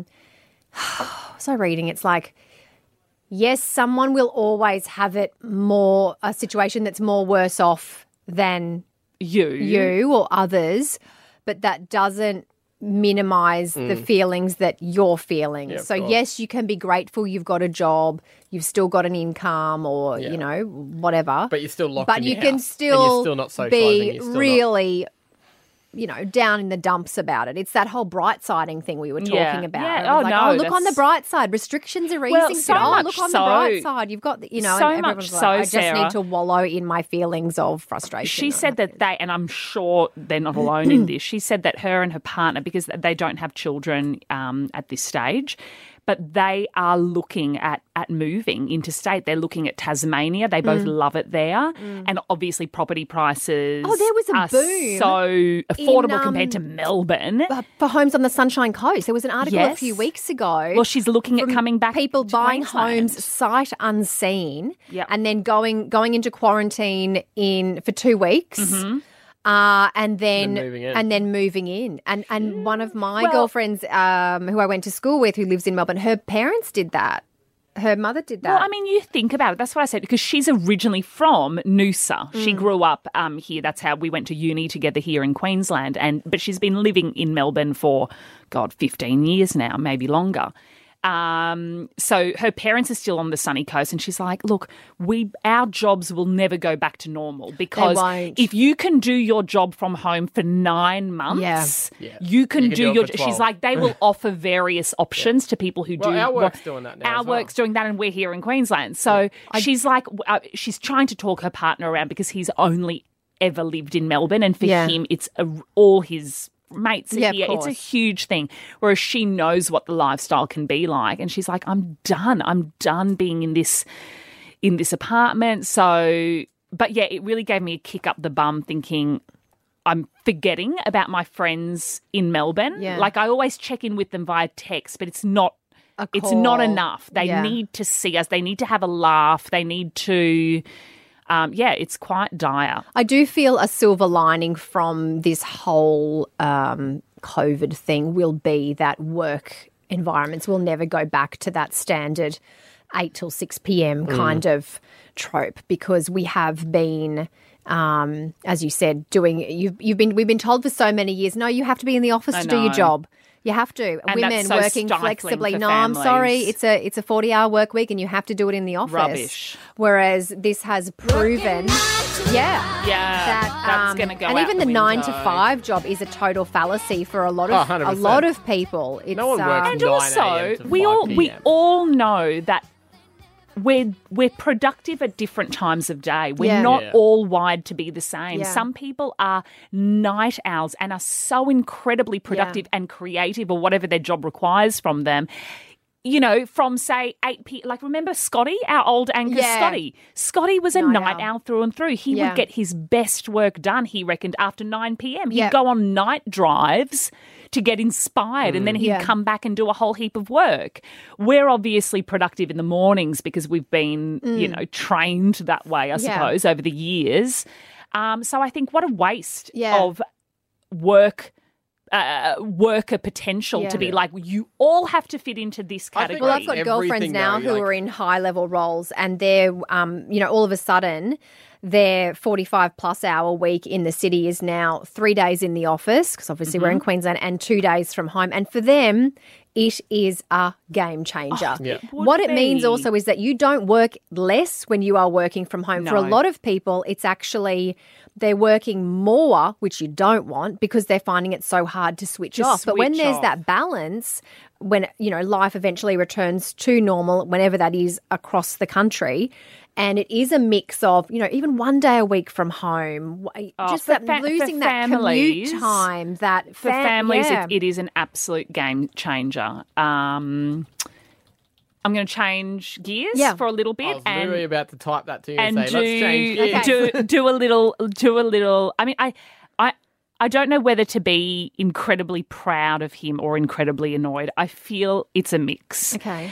B: so reading, it's like, yes, someone will always have it more, a situation that's more worse off than you or others, but that doesn't minimize the feelings that you're feeling.
D: Yeah, of
B: so
D: course.
B: yes, you can be grateful you've got a job, you've still got an income or, whatever.
D: But you're still locked
B: But
D: in
B: you
D: your
B: can
D: house,
B: still,
D: and you're still not socialising.
B: be
D: You're still
B: really down in the dumps about it. It's that whole bright-siding thing we were talking about.
C: Yeah.
B: It was
C: Oh, no,
B: look on the
C: that's-
B: bright side. Restrictions are easing.
C: Well, so much
B: look on
C: so.
B: the bright side. You've got,
C: So
B: and
C: much
B: everyone's like,
C: so,
B: I just
C: Sarah.
B: need to wallow in my feelings of frustration.
C: She said that and I'm sure they're not alone in this, she said that her and her partner, because they don't have children at this stage, but they are looking at moving interstate. They're looking at Tasmania. They both love it there. And obviously property prices
B: Oh, there was a
C: are
B: boom
C: so affordable
B: in,
C: compared to Melbourne.
B: for homes on the Sunshine Coast. There was an article a
C: Yes.
B: few weeks ago.
C: Well, she's looking at
B: from
C: coming back
B: people
C: to
B: buying
C: Queensland.
B: homes sight unseen,
C: Yep.
B: and then going into quarantine for 2 weeks.
C: Mm-hmm.
B: And then
D: moving in.
B: And one of my girlfriends who I went to school with, who lives in Melbourne, her parents did that. Her mother did that.
C: Well, I mean, you think about it. That's what I said, because she's originally from Noosa. She grew up here. That's how we went to uni together here in Queensland. But she's been living in Melbourne for, 15 years now, maybe longer. So her parents are still on the sunny coast, and she's like, look, our jobs will never go back to normal, because
B: won't.
C: if you can do your job from home for 9 months, you can do
D: it
C: your,
D: for
C: she's
D: 12.
C: like, they will offer various options to people who do.
D: Our work's doing that now
C: Our
D: as well.
C: work's doing that, and we're here in Queensland. So she's like, she's trying to talk her partner around, because he's only ever lived in Melbourne, and for him, it's all his mates are
B: Yeah, of
C: here. It's a
B: course.
C: huge thing. Whereas she knows what the lifestyle can be like, and she's like, I'm done being in this apartment. So, but yeah, it really gave me a kick up the bum, thinking I'm forgetting about my friends in Melbourne.
B: Yeah.
C: Like, I always check in with them via text, but it's not
B: call.
C: enough. They need to see us. They need to have a laugh. They need to it's quite dire.
B: I do feel a silver lining from this whole COVID thing will be that work environments will never go back to that standard 8 till 6 p.m. kind of trope, because we have been, as you said, we've been told for so many years, no, you have to be in the office to do your
C: know.
B: job. You have to.
C: And
B: Women
C: that's so
B: working
C: stifling
B: flexibly.
C: for
B: No, I'm sorry.
C: families.
B: It's a 40-hour work week, and you have to do it in the office.
C: Rubbish.
B: Whereas this has proven,
C: That's going to go
B: and
C: out
B: even
C: the
B: the 9 to
C: window.
B: 5 job is a total fallacy for a lot of
D: 100%.
B: people. It's,
D: No one works
C: And
D: 9
C: also,
D: a.m. to
C: we
D: 5
C: all
D: p.m.
C: know that we're productive at different times of day. We're
B: Yeah.
C: not
D: Yeah.
C: all wired to be the same.
B: Yeah.
C: Some people are night owls and are so incredibly productive and creative, or whatever their job requires from them. You know, from say 8 p.m. Like, remember Scotty, our old anchor
B: Yeah.
C: Scotty? Scotty was a night
B: owl.
C: owl through and through. He
B: Yeah.
C: would get his best work done, he reckoned, after 9 p.m. He'd
B: Yeah.
C: go on night drives to get inspired, and then he'd
B: Yeah.
C: come back and do a whole heap of work. We're obviously productive in the mornings because we've been, trained that way, I suppose, over the years. So I think what a waste of worker potential to be like, you all have to fit into this category.
B: Well, I've got
D: Everything
B: girlfriends now
D: though,
B: who are in high-level roles, and they're, all of a sudden, their 45-plus hour week in the city is now 3 days in the office, because obviously we're in Queensland, and 2 days from home. And for them, it is a game changer. What it means
C: be.
B: also is that you don't work less when you are working from home. For a
C: No.
B: lot of people, it's actually they're working more, which you don't want, because they're finding it so hard to switch off. But when
C: switch
B: there's
C: off.
B: that balance, when life eventually returns to normal, whenever that is across the country, and it is a mix of even 1 day a week from home, just
C: for
B: that losing
C: for
B: that
C: families,
B: commute time. That
C: for families,
B: yeah.
C: it is an absolute game changer. I'm going to change gears for a little bit,
D: I was literally about to type that to you and
C: and
D: say, let's change gears.
C: do a little. I mean, I don't know whether to be incredibly proud of him or incredibly annoyed. I feel it's a mix.
B: Okay.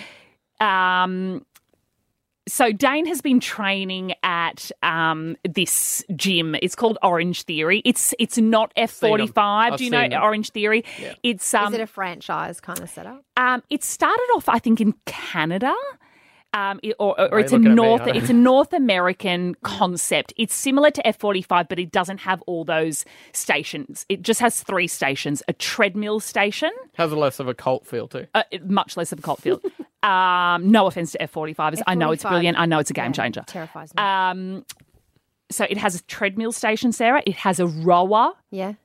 C: So Dane has been training at this gym. It's called Orange Theory. It's not F45.
D: I've
C: Do you know
D: seen them.
C: Orange Theory?
D: Yeah.
C: It's
B: Is it a franchise kind of setup?
C: it started off, I think, in Canada. Or it's
D: you're
C: a
D: looking at me,
C: North.
D: I don't
C: It's a North American concept. It's similar to F45, but it doesn't have all those stations. It just has 3 stations: a treadmill station,
D: Has a less of a cult feel too.
C: much less of a cult feel. No offense to F45s. I know it's
B: F45.
C: brilliant. I know it's a game changer.
B: Terrifies me.
C: So it has a treadmill station, Sarah. It has a rower.
B: Yeah.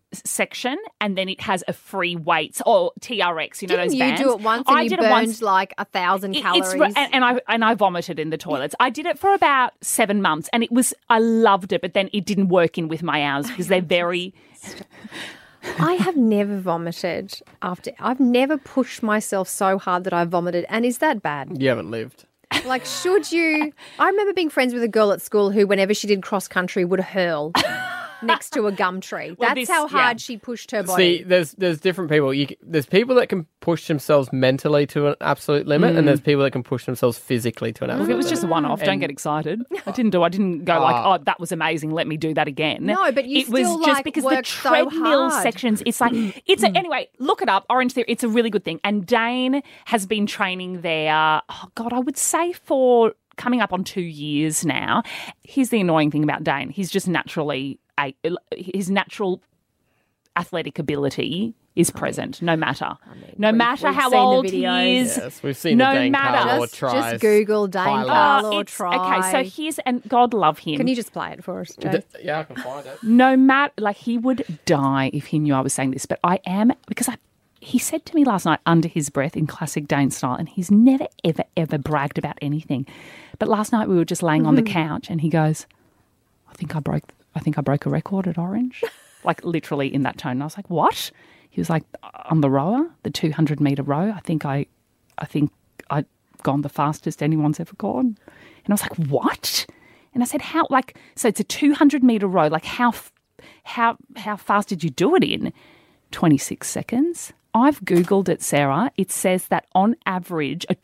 C: section, and then it has a free weights or TRX. You know
B: Didn't
C: those
B: you
C: bands.
B: do it once and you
C: did
B: burned
C: it once.
B: like 1,000 calories?
C: And I vomited in the toilets. I did it for about 7 months, and I loved it, but then it didn't work in with my hours because they're very.
B: I have never vomited I've never pushed myself so hard that I vomited. And is that bad?
D: You haven't lived.
B: Like, should you? I remember being friends with a girl at school who, whenever she did cross country, would hurl next to a gum tree.
C: Well,
B: That's how hard she pushed her
D: See,
B: body.
D: there's different people. There's people that can push themselves mentally to an absolute limit, and there's people that can push themselves physically to an absolute
C: Look, it was
D: limit.
C: just a one-off. Don't get excited. I didn't go like, oh, that was amazing. Let me do that again.
B: No, but you
C: it was
B: still,
C: just
B: like,
C: because the
B: worked so
C: treadmill
B: hard.
C: sections. It's like anyway. Look it up. Orange Theory. It's a really good thing. And Dane has been training there. Oh God, I would say for coming up on 2 years now. Here's the annoying thing about Dane. He's just his natural athletic ability is present, no matter. No matter
B: we've
C: how
B: seen the
C: old
B: videos.
C: he is.
D: Yes, we've seen
C: no
D: the Dane
C: matter.
D: Carlaw tries.
B: Just Google Dane
D: highlights.
B: Carlaw try.
C: Okay, so and God love him.
B: Can you just play it for us, Jay?
D: Yeah, I can find it.
C: No matter, like he would die if he knew I was saying this, but I am, because he said to me last night under his breath in classic Dane style, and he's never, ever, ever bragged about anything. But last night we were just laying on the couch and he goes, I think I broke a record at Orange. Like literally in that tone. And I was like, what? He was like, on the rower, the 200-metre row, I think I'd gone the fastest anyone's ever gone. And I was like, what? And I said, how? Like, so it's a 200-metre row. Like, how fast did you do it in? 26 seconds. I've Googled it, Sarah. It says that on average, a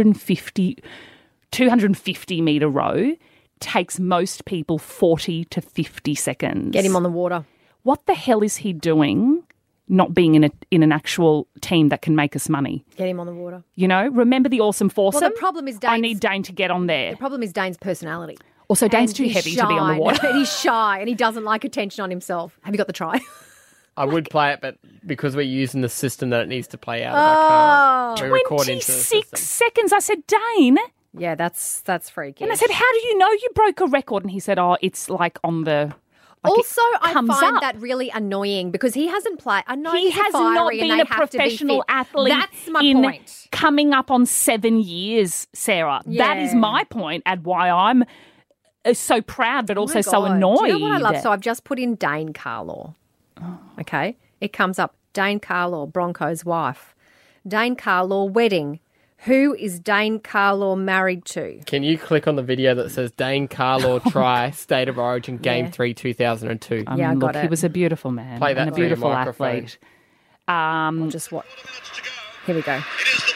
C: 250-metre row takes most people 40 to 50 seconds.
B: Get him on the water.
C: What the hell is he doing not being in an actual team that can make us money?
B: Get him on the water.
C: You know, remember the awesome foursome?
B: Well, the problem is
C: I need Dane to get on there.
B: The problem is Dane's personality.
C: Also, Dane's
B: And
C: too
B: he's
C: heavy to be on the
B: shy.
C: water.
B: And he's shy and he doesn't like attention on himself. Have you got the try?
D: I would play it, but because we're using the system that it needs to play out, I can't. We record into the
C: 26
D: system.
C: seconds. I said, Dane.
B: Yeah, that's freaky.
C: And I said, how do you know you broke a record? And he said, oh, it's like on the... Like
B: also, I
C: comes
B: find
C: up.
B: that really annoying because he hasn't played. I know
C: He
B: he's
C: has
B: fiery
C: not
B: and
C: been
B: they
C: a
B: have to be
C: professional
B: fit.
C: athlete
B: That's my
C: in
B: point.
C: coming up on 7 years, Sarah. That is
B: Yeah.
C: my point and why I'm so proud but also
B: Oh my
C: so
B: God.
C: annoyed.
B: Do you know what I love? So I've just put in Dane Carlaw. Okay. It comes up Dane Carlaw, Bronco's wife. Dane Carlaw wedding. Who is Dane Carlaw married to?
D: Can you click on the video that says Dane Carlaw try State of Origin Game
B: Yeah.
D: 3 2002?
B: Yeah, I
C: look,
B: got
C: he
B: it.
C: was a beautiful man
D: Play that
C: and a
D: through your
C: beautiful
D: microphone.
C: athlete.
B: Just what? Here we go.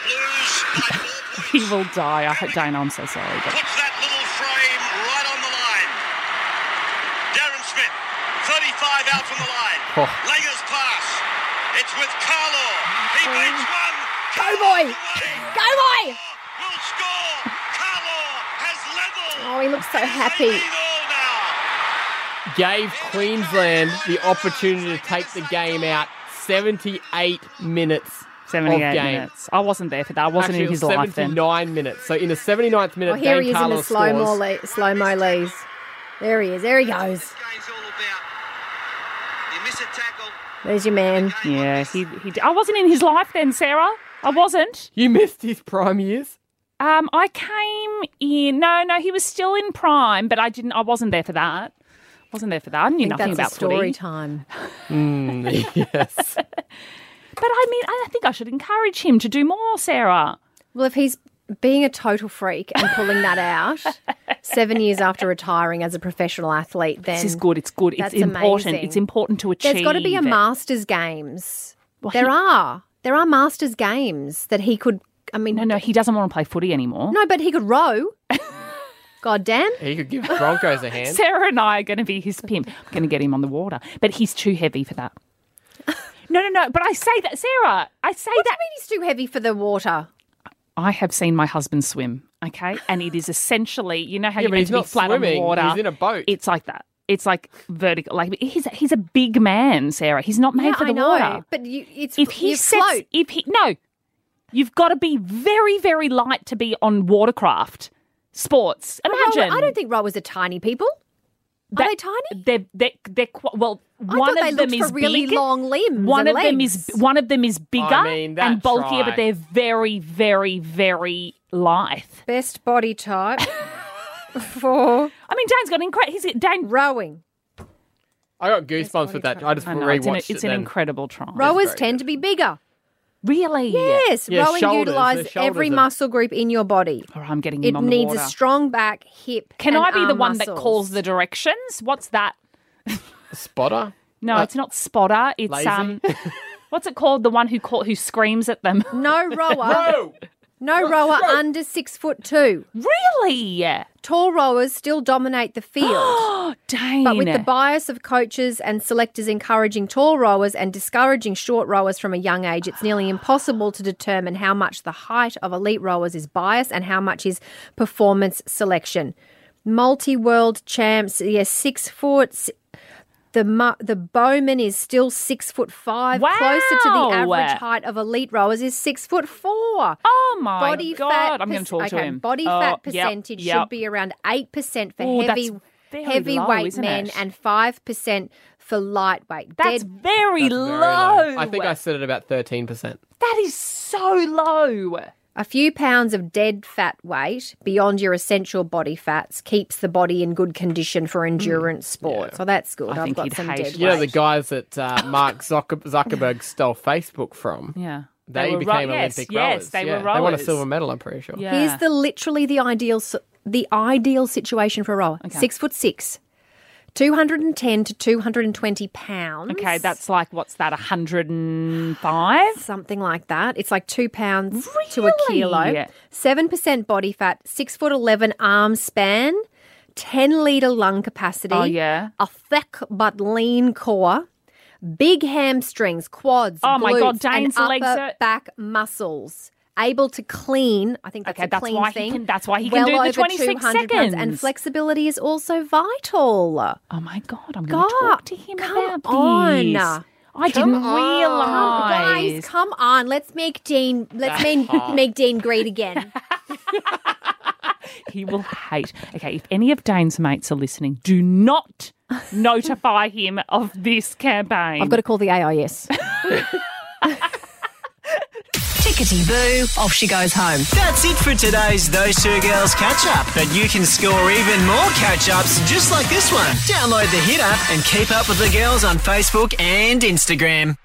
C: He will die. I hope Dane, I'm so sorry. But
K: Puts that little frame right on the line. Darren Smith, 35 out from the line.
D: Oh.
K: Lager's pass. It's with Carlaw. He beats one.
B: Go, boy! Go, boy!
K: Will score. Carlaw has leveled.
B: Oh, he looks so happy.
D: Gave Queensland the opportunity to take the game out 78 minutes
C: 78
D: of game.
C: minutes. I wasn't there for that. I wasn't
D: Actually,
C: in his
D: it was
C: life then.
D: 79 minutes. So in the 79th minute,
B: Oh, here
D: Dane
B: he is in
D: Carlaw
B: the
D: scores.
B: slow-mo lees. There he is. There he goes. There's your man.
C: Yeah, I wasn't in his life then, Sarah. I wasn't.
D: You missed his prime years?
C: I came in. No, he was still in prime, but I wasn't there for that. I knew nothing
B: That's
C: about
B: a story
C: footy.
B: time.
D: Yes.
C: But I mean, I think I should encourage him to do more, Sarah.
B: Well, if he's being a total freak and pulling that out 7 years after retiring as a professional athlete, then
C: This is good. It's good. It's
B: that's
C: important.
B: amazing.
C: It's important to achieve.
B: There's got to be a
C: it.
B: Masters Games.
C: Well,
B: There are Masters Games that he could. I mean,
C: No, he doesn't want to play footy anymore.
B: no, but he could row. God damn.
D: He could give Broncos a hand.
C: Sarah and I are going to be his pimp. I'm going to get him on the water. But he's too heavy for that. No. But I say that, Sarah.
B: What do you mean he's too heavy for the water?
C: I have seen my husband swim, okay? And it is essentially, you know how
D: Yeah,
C: you're
D: but
C: meant
D: he's
C: to be
D: not
C: flat on the
D: swimming.
C: water?
D: He's in a boat.
C: It's like that. It's like vertical. Like he's a big man, Sarah. He's not made for the
B: I know,
C: water.
B: but it's
C: If he
B: you
C: sets,
B: float.
C: you've got to be very, very light to be on watercraft sports. Imagine.
B: I don't think rowers are tiny people. Are they tiny?
C: Well,
B: I
C: one
B: thought they
C: of them
B: looked
C: is
B: for really
C: big.
B: long limbs.
C: One
B: and
C: of them
B: legs.
C: is bigger
D: I mean,
C: and
D: that's
C: bulkier,
D: right.
C: but they're very, very, very lithe.
B: Best body type for
C: I mean, Dane's got incredible. Dane
B: rowing.
D: I got goosebumps with that. I just
C: I know,
D: rewatched
C: it's
D: it
C: an
D: then.
C: incredible trial.
B: Rowers tend to be bigger.
C: Really?
B: Yes,
D: Yeah,
B: rowing
D: shoulders,
B: utilises
D: the shoulders
B: every
D: are-
B: muscle group in your body.
C: Oh, I'm getting
B: It
C: him on the
B: needs
C: water.
B: a strong back, hip,
C: Can
B: and
C: I be the
B: arm
C: one that
B: muscles.
C: calls the directions? What's that?
D: Spotter?
C: No, it's not spotter. It's
D: Lazy?
C: what's it called? The one who screams at them.
B: No rower.
D: No!
B: No rower under 6'2".
C: Really?
B: Tall rowers still dominate the field.
C: Dane.
B: But with the bias of coaches and selectors encouraging tall rowers and discouraging short rowers from a young age, it's nearly impossible to determine how much the height of elite rowers is biased and how much is performance selection. Multi-world champs, 6 foot. The Bowman is still 6'5".
C: Wow.
B: Closer to the average height of elite rowers is 6'4".
C: Oh my
B: Body
C: God!
B: fat
C: I'm going to talk to him.
B: Body
C: Oh,
B: fat
C: yep,
B: percentage
C: yep.
B: should be around 8% for
C: Oh, that's very
B: heavyweight
C: low, isn't
B: men
C: it?
B: and 5% for lightweight.
C: That's
B: Dead-
C: very
D: That's
C: low.
D: very low. I think I said it about 13%.
C: That is so low.
B: A few pounds of dead fat weight beyond your essential body fats keeps the body in good condition for endurance sport.
D: Yeah.
B: So that's good.
C: I
B: I've
C: think
B: got
C: he'd
B: some
C: hate
B: dead
C: it.
D: You know, the
B: weight.
D: guys that Mark Zuckerberg stole Facebook from,
C: Yeah.
D: they
C: were
D: became
C: yes,
D: Olympic
C: yes,
D: rowers.
C: they
D: Yeah,
C: were rowers.
D: They won a silver medal, I'm pretty sure.
C: Yeah.
B: Here's the ideal situation for a rower. 6'6", 210 to 220 pounds.
C: Okay, that's like, what's that, 105?
B: Something like that. It's like 2 pounds to a
C: Really?
B: kilo. 7% body fat, 6'11" arm span, 10-litre lung capacity.
C: Oh, yeah.
B: A thick but lean core, big hamstrings, quads,
C: Oh, my God,
B: glutes, and
C: Dane's legs
B: upper
C: are-
B: back muscles. Able to clean. I think that's
C: Okay,
B: a
C: that's
B: clean
C: why he
B: thing.
C: can- that's why he
B: well
C: can do the
B: over
C: 26
B: 200 pounds. And
C: seconds.
B: flexibility is also vital.
C: Oh, my God, I'm going to
B: God,
C: talk to him
B: come
C: about
B: on.
C: this. I didn't realise.
B: Guys, come on. Let's make Dean great again.
C: He will hate. Okay, if any of Dane's mates are listening, do not notify him of this campaign.
B: I've got to call the AIS.
A: Tickety boo, off she goes home. That's it for today's Those Two Girls catch up. But you can score even more catch ups just like this one. Download the Hit app and keep up with the girls on Facebook and Instagram.